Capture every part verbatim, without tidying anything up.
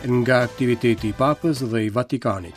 nga aktiviteti i Papës dhe i Vatikanit.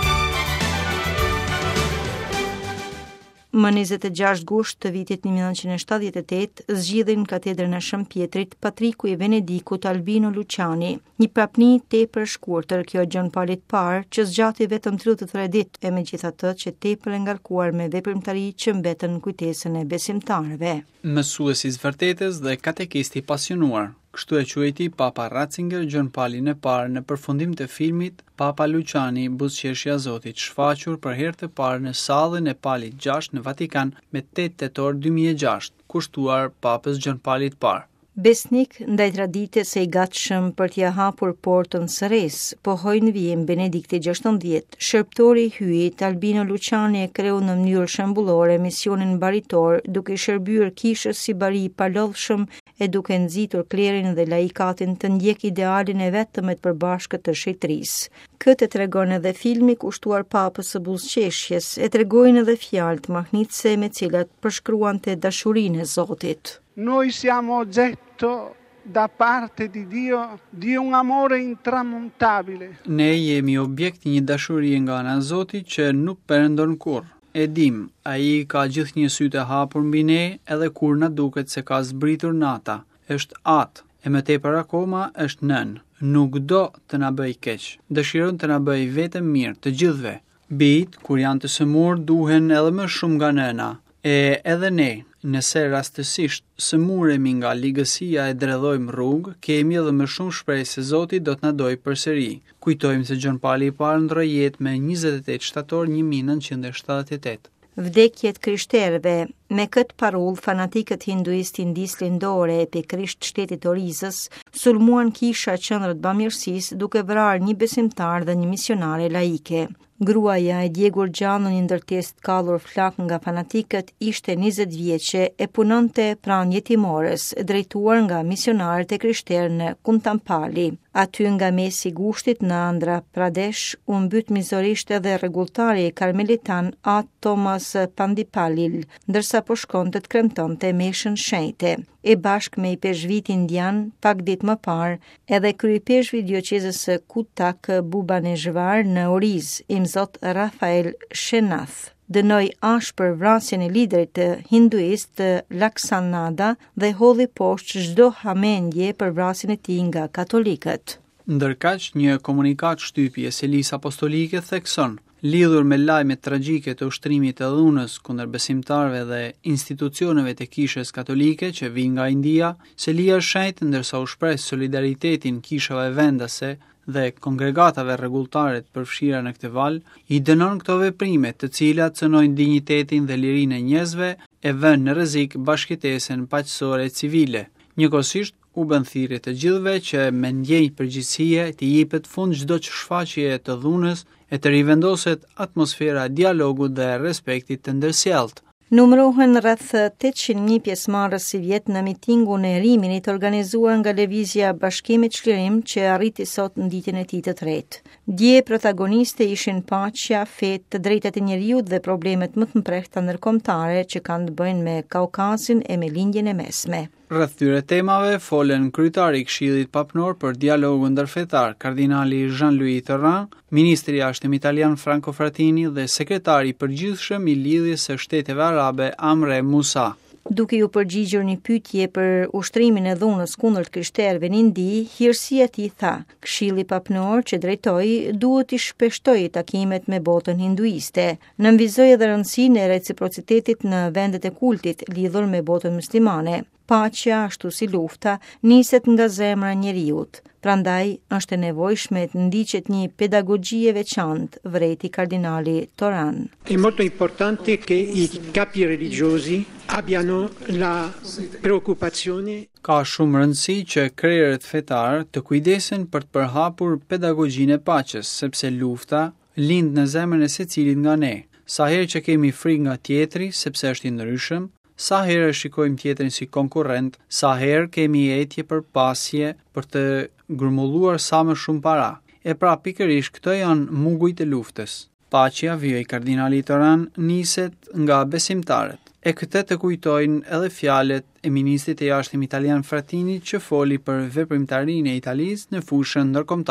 Më njëzet e gjashtë gusht të vitit një mijë nëntëqind e shtatëdhjetë e tetë zgjidhin katedrën e Shën Pjetrit Patriku i Venedikut Albino Luciani, një prapni tepër shkurtër kjo Gjon Paulit parë që zgjati vetëm tridhjetë e tre ditë e megjithatë që tepër e ngarkuar me veprimtari që mbetën në kujtesën e besimtarëve. Mësuesi i vërtetës dhe katekisti i pasionuar. Kështu e quajti Papa Ratzinger Gjon Paulin e parë në përfundim të filmit Papa Luciani, buzëqeshja e Zotit, shfaqur për herë të parë në sallën e Palit gjashtë në Vatikan me tetë tetor dy mijë e gjashtë, kushtuar Papës Gjon Paulit parë. Besnik ndaj tradite se i gatshëm për t'ia hapur portën sëres, pohoi në vijim Benedikti gjashtëdhjetë, shërptori i hyjit Albino Luciani e kreu në mënyrë shembullore misionin mbaritor, duke shërbyer kishës si bari i palodhshëm e duke nxitur klerin dhe laikatin të ndjek idealin e vet të me të përbashkët të shetërisë. Këtë tregon edhe filmi kushtuar Papës së buzëqeshjes, e tregojnë edhe fjalët mahnitse me cilat përshkruante dashurinë e Zotit. Noi siamo oggetto da parte di Dio di un amore intramontabile. Ne jemi objekt një dashurie nga ana e Zotit që nuk perëndon kurrë. E dim, ai ka gjithnjë sy të hapur mbi ne edhe kur na duket se ka zbritur nata. Është atë, e më tepër akoma është nën. Nuk do të na bëj keq. Dëshiron të na bëj vetëm mirë të gjithëve. Bijt, kur janë të sëmurë, duhen edhe më shumë nga nëna. E edhe ne, nëse rastësisht sëmuremi nga ligësia e dredhojmë rrugë, kemi edhe më shumë shpresë se Zoti do të na dojë përsëri. Kujtojmë se Gjon Pauli i parë ndroi jetë me njëzet e tetë shtator një mijë nëntëqind e shtatëdhjetë e tetë. Vdekjet krishterëve. Me këtë parull, fanatikët hinduistë indis lindore e pikërisht shtetit Orizës sulmuan kisha qendrët bamirësisë duke vrarë një besimtar dhe një misionare laike. Gruaja e djegur gjallë në një ndërtesë të kallur flak nga fanatikët ishte njëzet vjeçe e punonte pranë jetimores, drejtuar nga misionarët e krishterë në Kuntampali. Aty nga mesi i gushtit në Andhra Pradesh u mbyt mizorisht edhe rregulltari karmelitan A. Thomas Pandipalil, ndërsa po shkonte të kremtonte meshën shenjte. E bashk me i peshvit indian, pak ditë më parë, edhe kryepeshvi dioqezës së Kutak Bhubaneswar në Oriz, imzot Rafael Shenath, dënoi ashpër vrasjen e liderit të hinduist Laksanada dhe hodhi poshtë çdo hamendje për vrasjen e tij nga katolikët. Ndërkaq, një komunikat shtypje se Lisë Apostolike thekson, lidhur me lajmet tragjike të ushtrimit të dhunës kundër besimtarëve dhe institucioneve të kishës katolike që vijnë nga India, se lija shenjtë ndërsa u shpreh solidaritetin kishave vendase dhe kongregatave rregulltare të përfshira në këtë val, i dënon këto veprime të cilat cënojnë dinjitetin dhe lirinë e njerëzve e vënë në rrezik bashkëtesën paqësore civile. Njëkohësisht u bën thirrje të gjithëve që me ndjenjë përgjegjësie të jepet fund çdo çështje të dhunës e të rivendoset atmosfera e dialogut dhe respektit të ndërsjellët. Numërohen rreth tetëqind mijë pjesëmarrës si vjet në mitingun e Riminit organizuar nga Lëvizja Bashkimi Çlirim që arriti sot në ditën e tij të tretë. Dje protagoniste ishin paqja, fetë, të drejtat e njerëzit dhe problemet më të mprehta ndërkombëtare që kanë të bëjnë me Kaukazin e me lindjen e mesme. Rreth këtyre temave folen kryetari i Këshillit Papnor për dialogun ndërfetar, kardinali Jean-Louis Tauran, ministri i jashtëm italian Franco Frattini dhe sekretari i përgjithshëm i lidhjes së shteteve arabe Amre Moussa. Duke ju përgjigjur një pyetje për ushtrimin e dhunës kundër krishterëve në Indi, hirësia e tij tha: Këshilli Papnor që drejtoi duhet i shpeshtojë takimet me botën hinduiste. Nënvizoi edhe rëndësinë e reciprocitetit në vendet e kultit lidhur me botën muslimane. Paqja, ashtu si lufta, niset nga zemra e njeriut. Prandaj është e nevojshme të ndiqet një pedagogji e veçantë, vreti kardinali Tauran. È molto importante che i capi religiosi abbiano la preoccupazione. Ka shumë rëndësi që krerët fetar të kujdesen për të përhapur pedagogjinë e paqes, sepse lufta lind në zemrën e secilit nga ne. Sa herë që kemi frikë nga tjetri, sepse është i ndryshëm, sa herë shikojmë tjetrin si konkurrent, sa herë kemi etje për pasje për të grumulluar sa më shumë para. E pra pikërisht këto janë mugujt e luftës. Paqja, vijoi kardinali Tauran, niset nga besimtarët. E këtë të kujtojnë edhe fjalët e ministrit të jashtëm italian Frattini që foli për veprimtarinë e Italisë në fushën ndërkombëtare.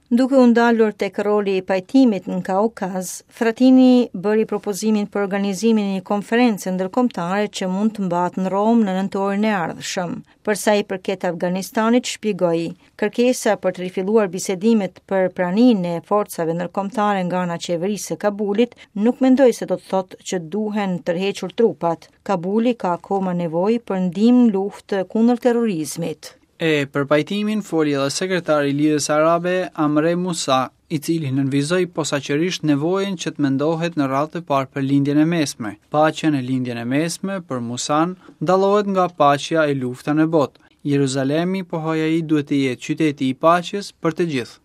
Duke u ndalur tek roli i pajtimit në Kaukaz, Frattini bëri propozimin për organizimin e një konferencë ndërkombëtare që mund të mbahet në Rom në nëntorin e ardhshëm. Për sa i përket Afganistanit, shpjegoi, kërkesa për të rifilluar bisedimet për praninë e forcave ndërkombëtare nga ana e qeverisë së Kabulit nuk mendoj se do të thotë që duhen tërhequr trupat. Kabuli ka akoma nevojë për ndihmë në luftë kundër terrorizmit. E për pajtimin foli edhe sekretari i Lidhjes Arabe Amre Musa, i cili nënvizoi posaçërisht nevojën që të mendohet në radhë të parë për lindjen e mesme. Paqja në lindjen e mesme për Musan dallohet nga paqja e lufta në botë. Jeruzalemi, pohoi ai, duhet të jetë qyteti i paqes për të gjithë.